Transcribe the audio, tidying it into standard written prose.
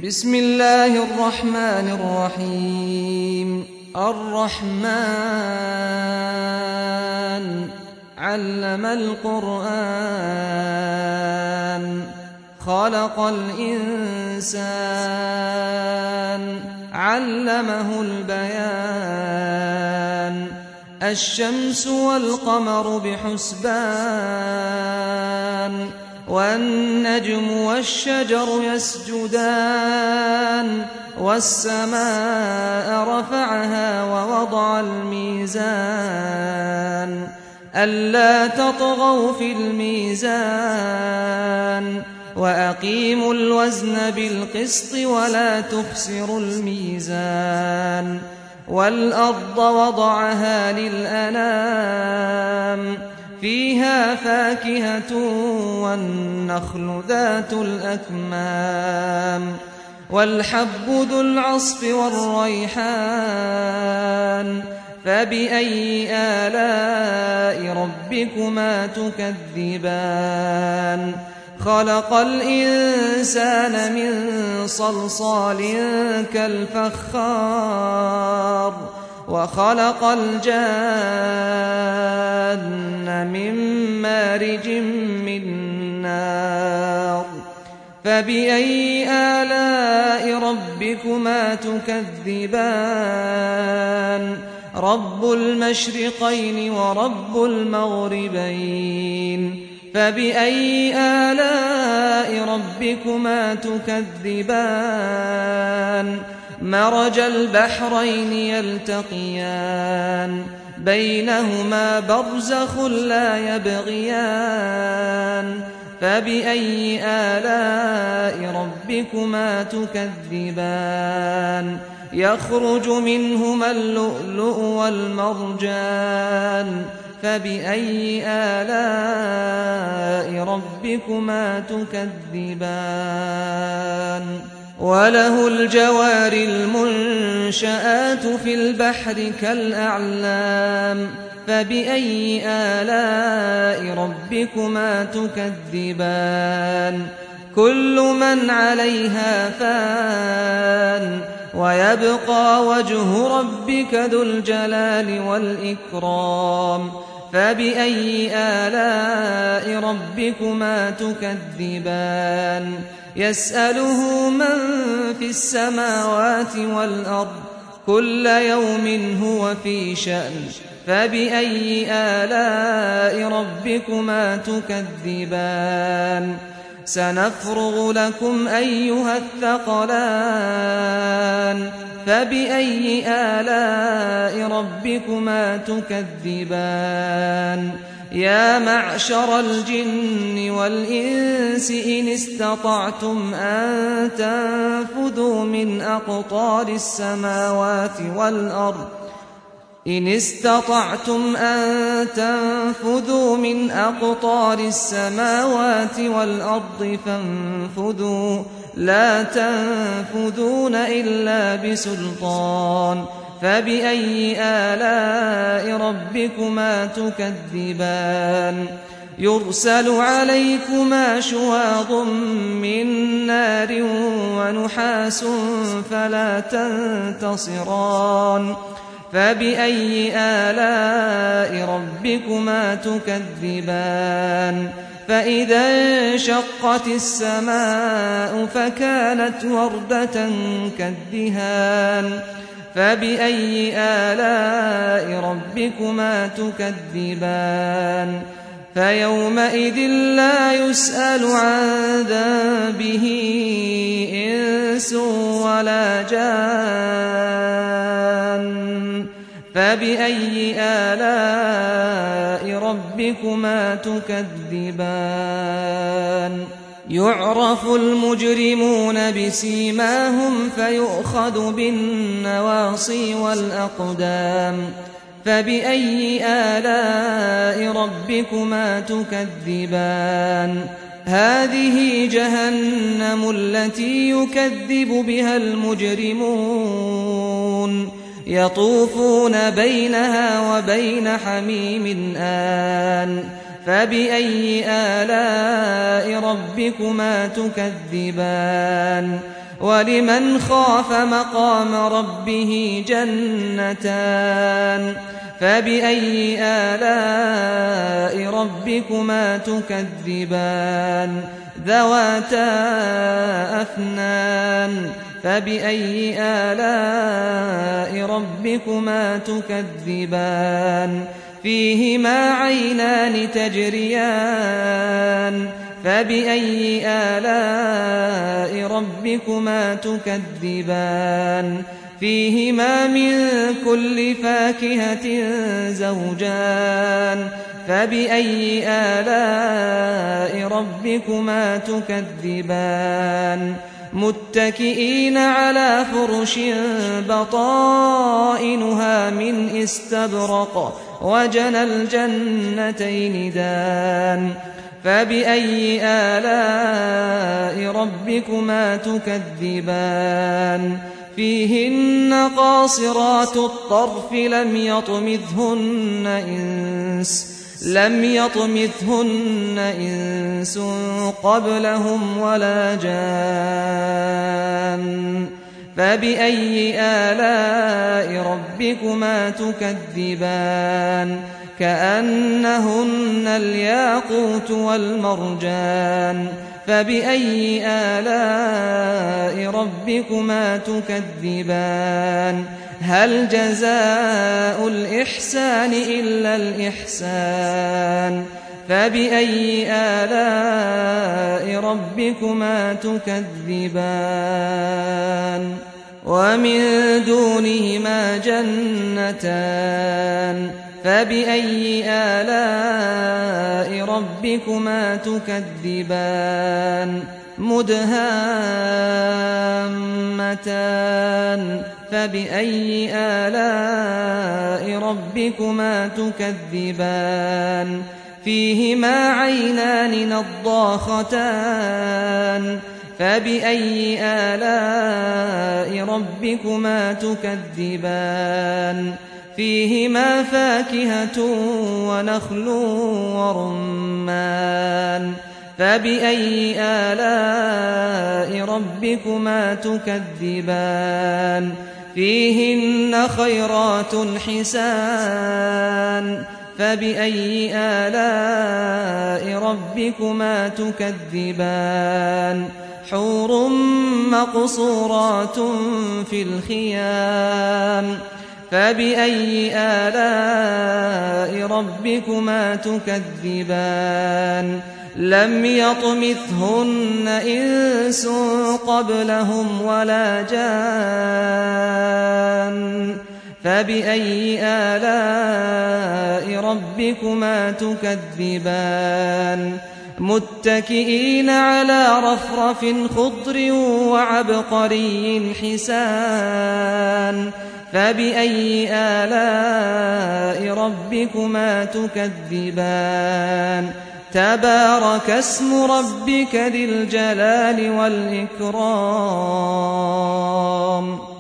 بسم الله الرحمن الرحيم الرحمن علم القرآن خلق الإنسان علمه البيان الشمس والقمر بحسبان والنجم والشجر يسجدان والسماء رفعها ووضع الميزان ألا تطغوا في الميزان وأقيموا الوزن بالقسط ولا تخسروا الميزان والأرض وضعها للأنام فيها فاكهة والنخل ذات الأكمام والحب ذو العصف والريحان فبأي آلاء ربكما تكذبان خلق الإنسان من صلصال كالفخار وخلق الجان من مارج من نار فبأي آلاء ربكما تكذبان رب المشرقين ورب المغربين فبأي آلاء ربكما تكذبان مرج البحرين يلتقيان بينهما برزخ لا يبغيان فبأي آلاء ربكما تكذبان يخرج منهما اللؤلؤ والمرجان فبأي آلاء ربكما تكذبان وله الجوار المنشآت في البحر كالأعلام فبأي آلاء ربكما تكذبان كل من عليها فان ويبقى وجه ربك ذو الجلال والإكرام فبأي آلاء ربكما تكذبان يسأله من في السماوات والأرض كل يوم هو في شأن فبأي آلاء ربكما تكذبان سنفرغ لكم أيها الثقلان فبأي آلاء ربكما تكذبان يا معشر الجن والإنس إن استطعتم أن تنفذوا من أقطار السماوات والأرض إن استطعتم أن تنفذوا من أقطار السماوات والأرض فانفذوا لا تنفذون إلا بسلطان فبأي آلاء ربكما تكذبان يرسل عليكما شواظ من نار ونحاس فلا تنتصران فبأي آلاء ربكما تكذبان فإذا انشقت السماء فكانت وردة كالدهان فبأي آلاء ربكما تكذبان فيومئذ لا يسأل عن ذنبه إنس ولا جان فبأي آلاء ربكما تكذبان يعرف المجرمون بسيماهم فيؤخذ بالنواصي والأقدام فبأي آلاء ربكما تكذبان هذه جهنم التي يكذب بها المجرمون يطوفون بينها وبين حميم آن فبأي آلاء ربكما تكذبان ولمن خاف مقام ربه جنتان فبأي آلاء ربكما تكذبان ذواتا أفنان فبأي آلاء ربكما تكذبان فيهما عينان تجريان فبأي آلاء ربكما تكذبان فيهما من كل فاكهة زوجان فبأي آلاء ربكما تكذبان متكئين على فرش بطائنها من استبرق وجنى الجنتين دان فبأي آلاء ربكما تكذبان فيهن قاصرات الطرف لم يطمثهن إنس قبلهم ولا جان فبأي آلاء ربكما تكذبان كأنهن الياقوت والمرجان فبأي آلاء ربكما تكذبان هل جزاء الإحسان إلا الإحسان فبأي آلاء ربكما تكذبان ومن دونهما جنتان فبأي آلاء ربكما تكذبان مدهامتان فبأي آلاء ربكما تكذبان فيهما عينان نضاختان فبأي آلاء ربكما تكذبان فيهما فاكهة ونخل ورمان فبأي آلاء ربكما تكذبان فيهن خيرات حسان فبأي آلاء ربكما تكذبان حور مقصورات في الخيام فبأي آلاء ربكما تكذبان لم يطمثهن إنس قبلهم ولا جان فبأي آلاء ربكما تكذبان متكئين على رفرف خضر وعبقري حسان فبأي آلاء ربكما تكذبان تبارك اسم ربك ذي الجلال والإكرام